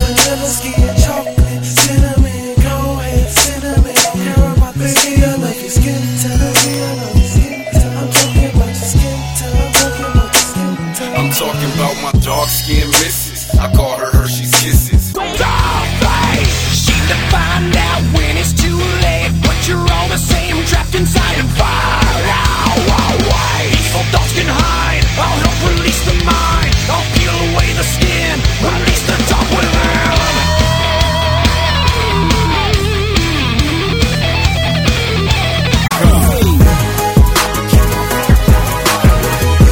vanilla skin, chocolate, cinnamon, go ahead, cinnamon. Don't care about the skin, I love your skin tone. I love your skin tone. I'm talking about your skin tone. I'm talking about your skin tone. I'm talking about my dark skin missus. I call